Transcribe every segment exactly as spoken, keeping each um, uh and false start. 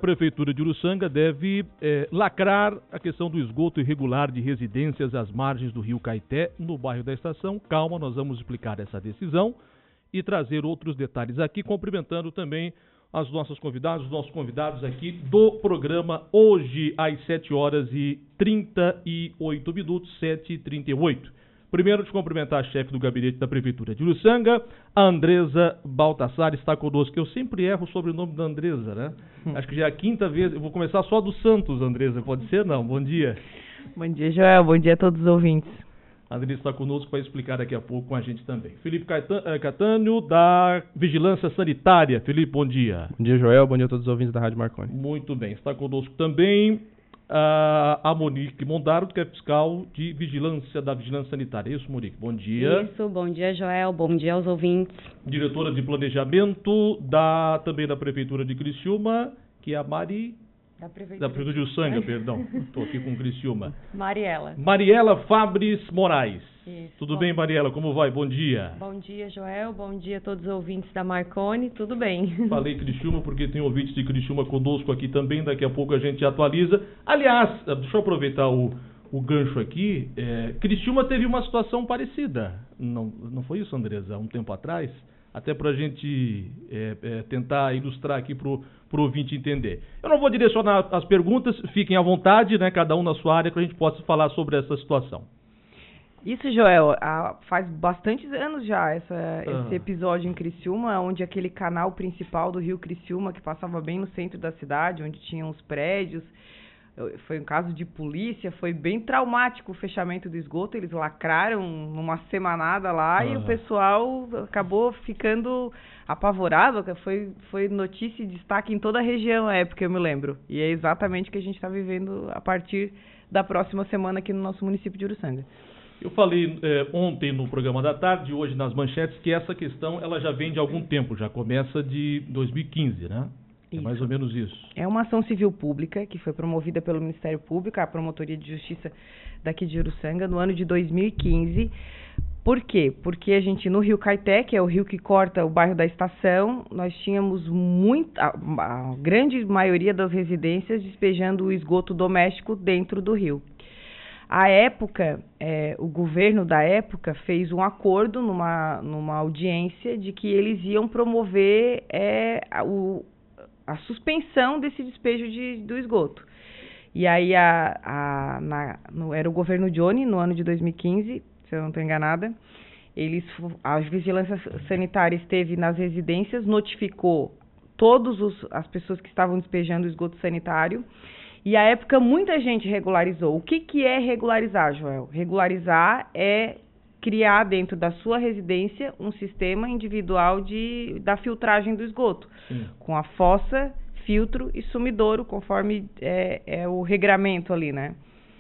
Prefeitura de Uruçanga deve é, lacrar a questão do esgoto irregular de residências às margens do rio Caeté, no bairro da Estação. Calma, nós vamos explicar essa decisão e trazer outros detalhes aqui, cumprimentando também as nossas convidadas, os nossos convidados aqui do programa hoje às sete horas e trinta e oito minutos, sete e trinta e oito. Primeiro, de cumprimentar a chefe do gabinete da Prefeitura de Uruçanga, a Andresa Baltassar, está conosco. Eu sempre erro o sobrenome da Andresa, né? Hum. Acho que já é a quinta vez. Eu vou começar só do Santos, Andresa. Pode ser? Não. Bom dia. Bom dia, Joel. Bom dia a todos os ouvintes. A Andresa está conosco para explicar daqui a pouco com a gente também. Felipe Catânio, da Vigilância Sanitária. Felipe, bom dia. Bom dia, Joel. Bom dia a todos os ouvintes da Rádio Marconi. Muito bem. Está conosco também Uh, a Monique Mondaro, que é fiscal de vigilância da Vigilância Sanitária. Isso, Monique, bom dia. Isso, bom dia, Joel, bom dia aos ouvintes. Diretora de Planejamento da, também da Prefeitura de Criciúma, que é a Mari... Da Prefeitura, da Prefeitura de Uruçanga, perdão. Estou aqui com Criciúma. Mariela. Mariela Fabris Moraes. Isso. Tudo bom. bem, Mariela? Como vai? Bom dia. Bom dia, Joel. Bom dia a todos os ouvintes da Marconi. Tudo bem. Falei Criciúma porque tem ouvintes de Criciúma conosco aqui também. Daqui a pouco a gente atualiza. Aliás, deixa eu aproveitar o, o gancho aqui. É, Criciúma teve uma situação parecida. Não, não foi isso, Andresa? Há um tempo atrás? Até para a gente é, é, tentar ilustrar aqui para o ouvinte entender. Eu não vou direcionar as perguntas, fiquem à vontade, né, cada um na sua área, para a gente possa falar sobre essa situação. Isso, Joel, ah, faz bastantes anos já essa, ah. esse episódio em Criciúma, onde aquele canal principal do rio Criciúma, que passava bem no centro da cidade, onde tinham os prédios, foi um caso de polícia, foi bem traumático o fechamento do esgoto, eles lacraram numa semanada lá ah. e o pessoal acabou ficando apavorado, foi, foi notícia e destaque em toda a região na época, eu me lembro. E é exatamente o que a gente está vivendo a partir da próxima semana aqui no nosso município de Uruçanga. Eu falei eh, ontem no programa da tarde, hoje nas manchetes, que essa questão ela já vem de algum tempo, já começa de dois mil e quinze, né? É mais ou menos isso. É uma ação civil pública que foi promovida pelo Ministério Público, a Promotoria de Justiça daqui de Uruçanga, no ano de dois mil e quinze. Por quê? Porque a gente, no rio Caeté, que é o rio que corta o bairro da Estação, nós tínhamos muito, a, a grande maioria das residências despejando o esgoto doméstico dentro do rio. À época, é, o governo da época fez um acordo numa, numa audiência de que eles iam promover é, o a suspensão desse despejo de, do esgoto. E aí, a, a, na, no, era o governo Johnny, no ano de dois mil e quinze, se eu não estou enganada, eles, a Vigilância Sanitária esteve nas residências, notificou todas as pessoas que estavam despejando o esgoto sanitário, e à época muita gente regularizou. O que, que é regularizar, Joel? Regularizar é criar dentro da sua residência um sistema individual de, da filtragem do esgoto, Sim. com a fossa, filtro e sumidouro, conforme é, é o regramento ali, né?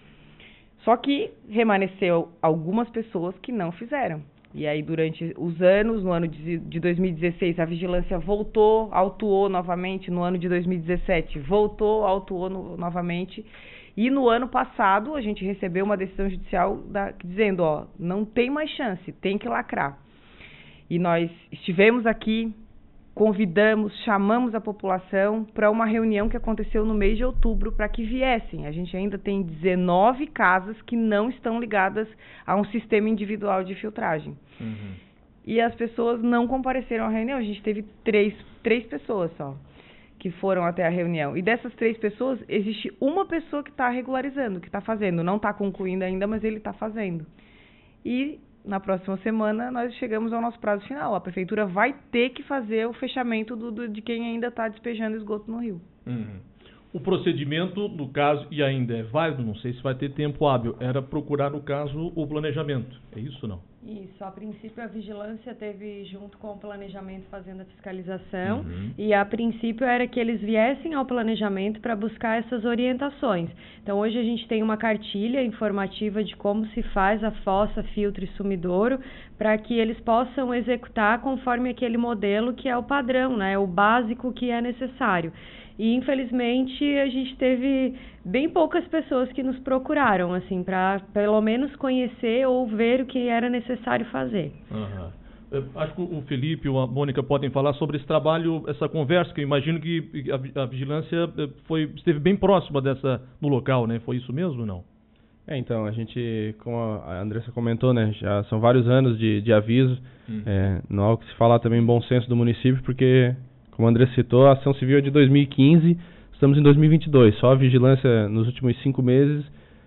Só que remanesceu algumas pessoas que não fizeram. E aí, durante os anos, no ano de, de dois mil e dezesseis, a vigilância voltou, autuou novamente, no ano de dois mil e dezessete, voltou, autuou no, novamente. E no ano passado, a gente recebeu uma decisão judicial da, dizendo, ó, não tem mais chance, tem que lacrar. E nós estivemos aqui, convidamos, chamamos a população para uma reunião que aconteceu no mês de outubro para que viessem. A gente ainda tem dezenove casas que não estão ligadas a um sistema individual de filtragem. Uhum. E as pessoas não compareceram à reunião, a gente teve três, três pessoas só que foram até a reunião. E dessas três pessoas, existe uma pessoa que está regularizando, que está fazendo. Não está concluindo ainda, mas ele está fazendo. E na próxima semana nós chegamos ao nosso prazo final. A prefeitura vai ter que fazer o fechamento do, do, de quem ainda está despejando esgoto no rio. Uhum. O procedimento, no caso, e ainda é válido, não sei se vai ter tempo hábil, era procurar, no caso, o planejamento. É isso ou não? Isso. A princípio, a vigilância teve, junto com o planejamento, fazendo a fiscalização. Uhum. E, a princípio, era que eles viessem ao planejamento para buscar essas orientações. Então, hoje a gente tem uma cartilha informativa de como se faz a fossa, filtro e sumidouro, para que eles possam executar conforme aquele modelo que é o padrão, né? O básico que é necessário. E, infelizmente, a gente teve bem poucas pessoas que nos procuraram, assim, para pelo menos conhecer ou ver o que era necessário fazer. Uhum. Acho que o Felipe ou a Mônica podem falar sobre esse trabalho, essa conversa, que eu imagino que a, a vigilância foi, esteve bem próxima dessa, no local, né? Foi isso mesmo ou não? É, então, a gente, como a Andressa comentou, né, já são vários anos de, de aviso, hum. é, não há o que se falar também em bom senso do município, porque, como a Andressa citou, a ação civil é de dois mil e quinze, estamos em dois mil e vinte e dois, só a vigilância nos últimos cinco meses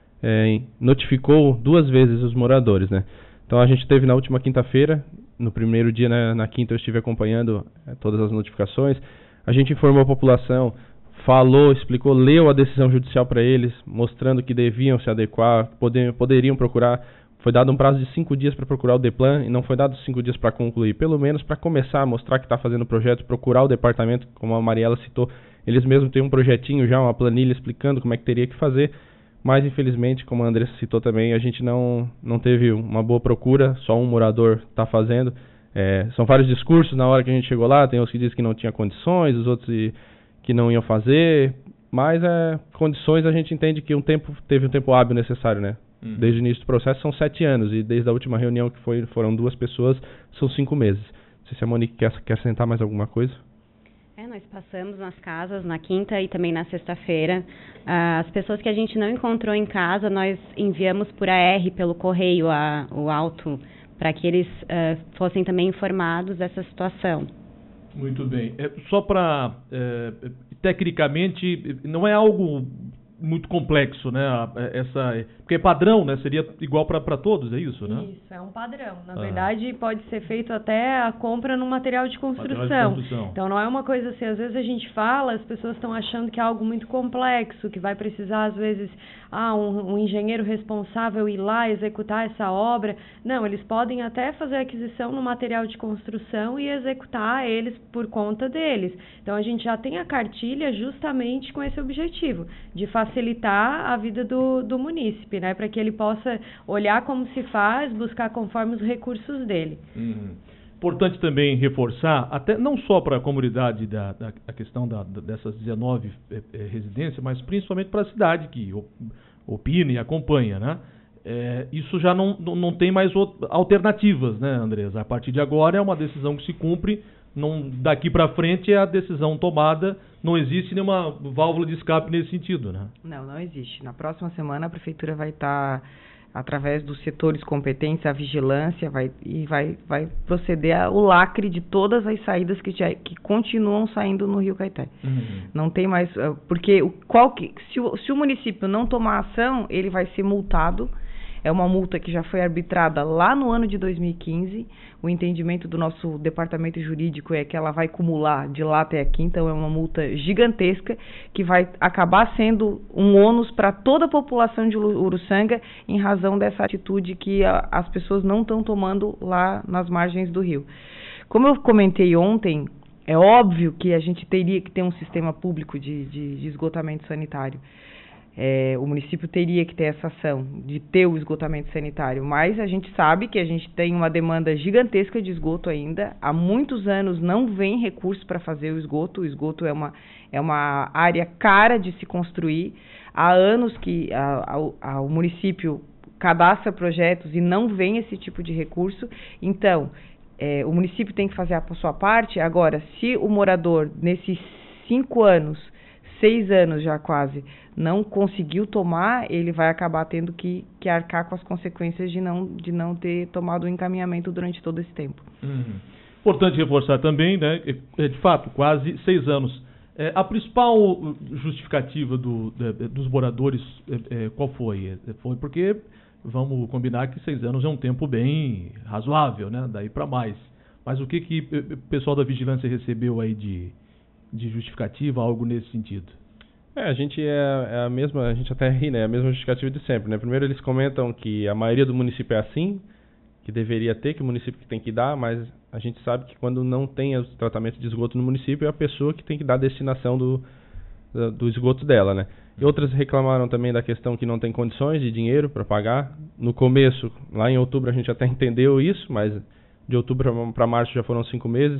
é, notificou duas vezes os moradores, né? Então a gente teve na última quinta-feira, no primeiro dia, na, na quinta, eu estive acompanhando é, todas as notificações. A gente informou a população, falou, explicou, leu a decisão judicial para eles, mostrando que deviam se adequar, poder, poderiam procurar. Foi dado um prazo de cinco dias para procurar o DEPLAN e não foi dado cinco dias para concluir. Pelo menos para começar a mostrar que está fazendo o projeto, procurar o departamento, como a Mariela citou. Eles mesmos têm um projetinho já, uma planilha explicando como é que teria que fazer. Mas, infelizmente, como a Andressa citou também, a gente não, não teve uma boa procura, só um morador está fazendo. É, são vários discursos na hora que a gente chegou lá, tem uns que dizem que não tinha condições, os outros que não iam fazer, mas é, condições a gente entende que um tempo, teve um tempo hábil necessário, né? Hum. Desde o início do processo são sete anos, e desde a última reunião que foi, foram duas pessoas, são cinco meses. Não sei se a Monique quer, quer sentar mais alguma coisa. É, nós passamos nas casas na quinta e também na sexta-feira. Uh, as pessoas que a gente não encontrou em casa, nós enviamos por A R, pelo correio, a, o auto, para que eles uh, fossem também informados dessa situação. Muito bem. É, só para, é, tecnicamente, não é algo muito complexo, né? Essa, porque é padrão, né? Seria igual para todos, é isso, né? Isso, é um padrão. Na ah. verdade, pode ser feito até a compra no material de construção. Material de construção. Então, não é uma coisa assim, às vezes a gente fala, as pessoas estão achando que é algo muito complexo, que vai precisar, às vezes, ah, um, um engenheiro responsável ir lá executar essa obra. Não, eles podem até fazer a aquisição no material de construção e executar eles por conta deles. Então, a gente já tem a cartilha justamente com esse objetivo, de facilitar a vida do, do munícipe, né? Para que ele possa olhar como se faz, buscar conforme os recursos dele. Uhum. Importante também reforçar, até não só para a comunidade da, da a questão da, da, dessas dezenove é, é, residências, mas principalmente para a cidade que opina e acompanha, né? É, isso já não, não, não tem mais alternativas, né, Andressa? A partir de agora é uma decisão que se cumpre, não, daqui para frente é a decisão tomada, não existe nenhuma válvula de escape nesse sentido, né? Não, não existe. Na próxima semana a Prefeitura vai estar, tá, através dos setores competentes, a vigilância, vai, e vai, vai proceder ao lacre de todas as saídas que, já, que continuam saindo no Rio Caeté. Uhum. Não tem mais... Porque o, qual que, se, o, se o município não tomar ação, ele vai ser multado. É uma multa que já foi arbitrada lá no ano de dois mil e quinze. O entendimento do nosso departamento jurídico é que ela vai acumular de lá até aqui, então é uma multa gigantesca que vai acabar sendo um ônus para toda a população de Uruçanga em razão dessa atitude que a, as pessoas não estão tomando lá nas margens do rio. Como eu comentei ontem, é óbvio que a gente teria que ter um sistema público de, de, de esgotamento sanitário. É, o município teria que ter essa ação de ter o esgotamento sanitário, mas a gente sabe que a gente tem uma demanda gigantesca de esgoto ainda. Há muitos anos não vem recurso para fazer o esgoto. O esgoto é uma, é uma área cara de se construir. Há anos que a, a, a, o município cadastra projetos e não vem esse tipo de recurso. Então, é, o município tem que fazer a sua parte. Agora, se o morador, nesses cinco anos, seis anos já quase, não conseguiu tomar, ele vai acabar tendo que, que arcar com as consequências de não, de não ter tomado o encaminhamento durante todo esse tempo. Uhum. Importante reforçar também, né, é, de fato, quase seis anos. É, a principal justificativa do, de, dos moradores, é, é, qual foi? É, foi porque, vamos combinar que seis anos é um tempo bem razoável, né, daí para mais. Mas o que, que o pessoal da vigilância recebeu aí de... de justificativa, algo nesse sentido? É, a gente é, é a mesma, a gente até ri, né? A mesma justificativa de sempre, né? Primeiro eles comentam que a maioria do município é assim, que deveria ter, que o município que tem que dar, mas a gente sabe que quando não tem o tratamento de esgoto no município, é a pessoa que tem que dar a destinação do, do, do esgoto dela, né? E outras reclamaram também da questão que não tem condições de dinheiro para pagar. No começo, lá em outubro, a gente até entendeu isso, mas de outubro para março já foram cinco meses.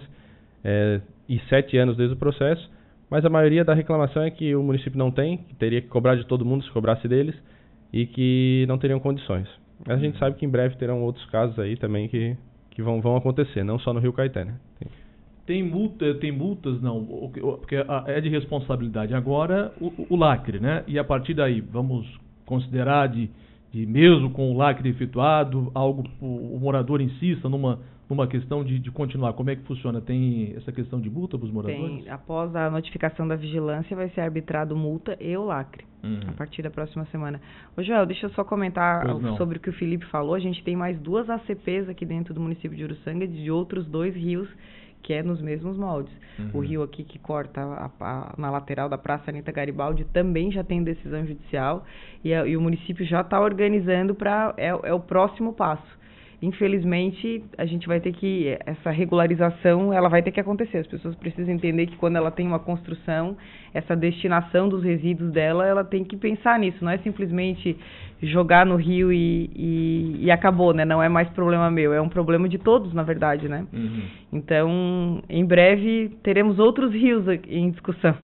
É, e sete anos desde o processo, mas a maioria da reclamação é que o município não tem, que teria que cobrar de todo mundo se cobrasse deles, e que não teriam condições. Mas a gente sabe que em breve terão outros casos aí também que, que vão, vão acontecer, não só no Rio Caeté, né? Tem, tem, multa, tem multas, não, porque é de responsabilidade agora o, o lacre, né? E a partir daí, vamos considerar de, de mesmo com o lacre efetuado, algo o, o morador insista numa, numa questão de, de continuar. Como é que funciona? Tem essa questão de multa para os moradores? Tem. Após a notificação da vigilância, vai ser arbitrado multa e o lacre, uhum. a partir da próxima semana. Ô, Joel, deixa eu só comentar sobre o que o Felipe falou. A gente tem mais duas A C Ps aqui dentro do município de Uruçanga, de outros dois rios, que é nos mesmos moldes. Uhum. O rio aqui que corta a, a, na lateral da Praça Anita Garibaldi também já tem decisão judicial, e, a, e o município já está organizando para... É, é o próximo passo. Infelizmente, a gente vai ter que, essa regularização, ela vai ter que acontecer. As pessoas precisam entender que quando ela tem uma construção, essa destinação dos resíduos dela, ela tem que pensar nisso. Não é simplesmente jogar no rio e, e, e acabou, né? Não é mais problema meu, é um problema de todos, na verdade, né? Uhum. Então, em breve, teremos outros rios em discussão.